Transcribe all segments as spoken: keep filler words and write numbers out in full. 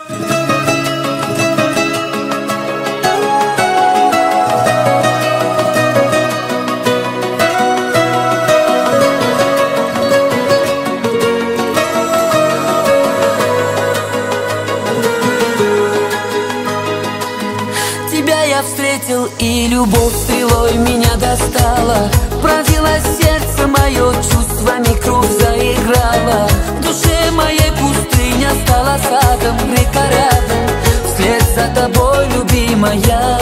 Тебя я встретил, и любовь стрелой меня достала. Пронзила сердце мое, чувствами кровь заиграла. В душе моей пустыня стала садом, река рядом. Вслед за тобой, любимая.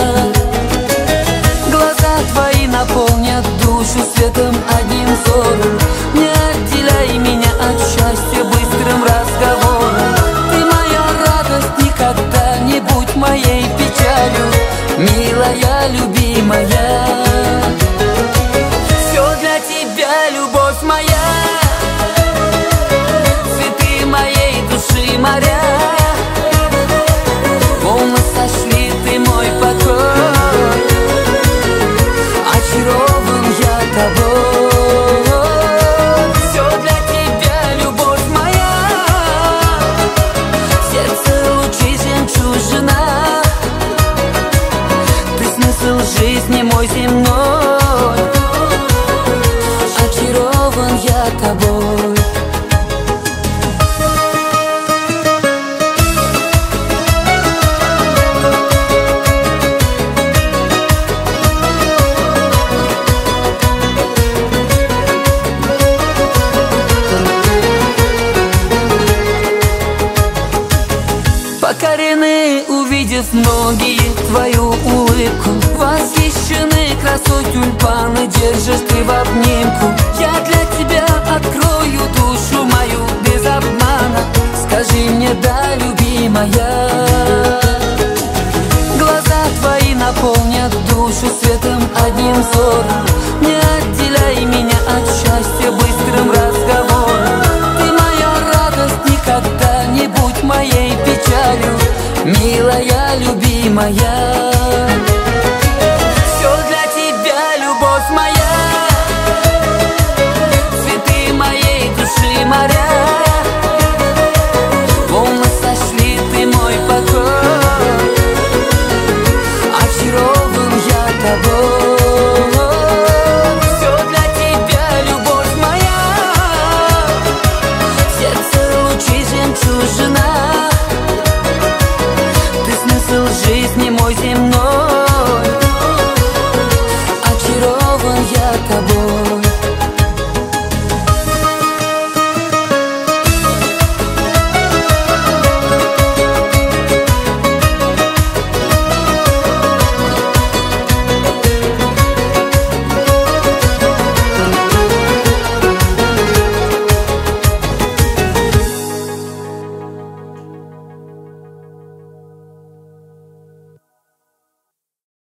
Глаза твои наполнят душу светом одним взором. Не отделяй меня от счастья быстрым разговором. Ты моя радость, никогда не будь моей печалью, милая, любимая. Все для тебя, любовь моя, цветы моей души моря. Волны сошли, ты мой покой, очарован я тобой. Все для тебя, любовь моя, сердце лучи жемчужина. Ты смысл жизни мой земной, очарован я тобой. Покорены, увидев многие твою улыбку, восхищены красой тюльпаны, держишь ты в обнимку. Я для тебя открою душу мою без обмана. Скажи мне да, любимая. Глаза твои наполнят душу светом одним взором. Не отделяй меня от счастья быстрым разговором. Ты моя радость, никогда не будь моей печалью, милая, любимая.